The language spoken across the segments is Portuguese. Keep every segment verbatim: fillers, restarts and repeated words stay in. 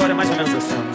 história é mais ou menos assim.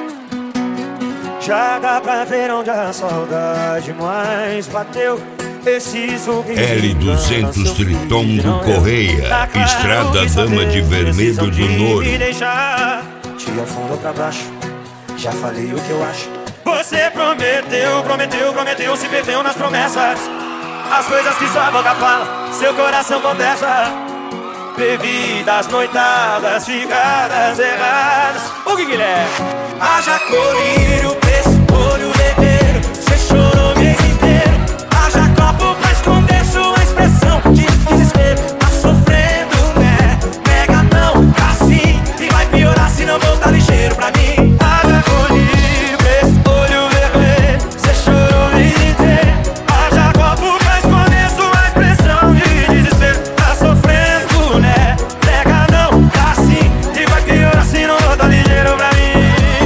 Já dá pra ver onde a saudade mais bateu. Esse sorriso L duzentos Triton do Correia, Estrada Dama de Vermelho do Nouro. Te afundou pra baixo, já falei o que eu acho. Você prometeu, prometeu, prometeu, se perdeu nas promessas. As coisas que sua boca fala, seu coração contesta. Bebidas, noitadas, ficadas erradas. O que Guilherme? Haja colírio, olho vermelho. Cê chorou o mês inteiro. Haja copo pra esconder sua expressão de desespero. Tá sofrendo, né? Nega não, assim. E vai piorar se não voltar ligeiro pra mim. Haja colírio, olho vermelho. Cê chorou o mês inteiro. Haja copo pra esconder sua expressão de desespero. Tá sofrendo, né? Nega não, assim. E vai piorar se não voltar ligeiro pra mim.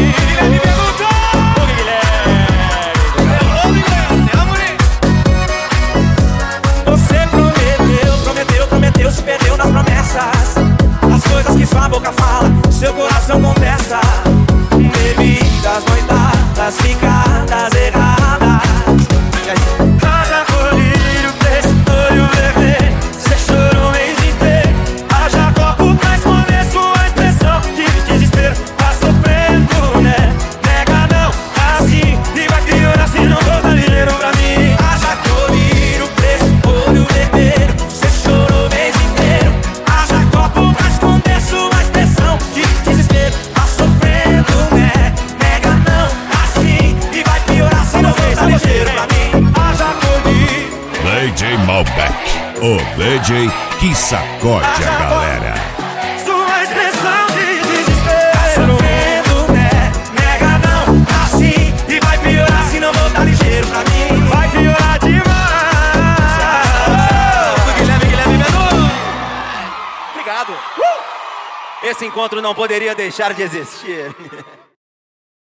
Se perdeu nas promessas. As coisas que sua boca fala, seu coração contesta. Bebidas, noitadas, ficadas erradas. Haja colírio, desse olho vermelho. Cê chorou o mês inteiro. Haja copo pra esconder sua expressão de desespero. Tá sofrendo, né? Nega não, assim. E vai piorar se não voltar ligeiro pra mim. Haja colírio, desse olho vermelho. Cê chorou o mês inteiro. Haja copo pra esconder sua expressão de desespero. Tá sofrendo, né? Nega não, assim. E vai piorar se não voltar ligeiro pra mim. Haja colírio. D J Malbec, o D J que sacode a galera. Sua expressão de desespero. Tá sofrendo, né? Nega não, assim. E vai piorar se não voltar ligeiro pra mim. Vai piorar demais. Guilherme, Guilherme Menu. Obrigado. Uh! Esse encontro não poderia deixar de existir.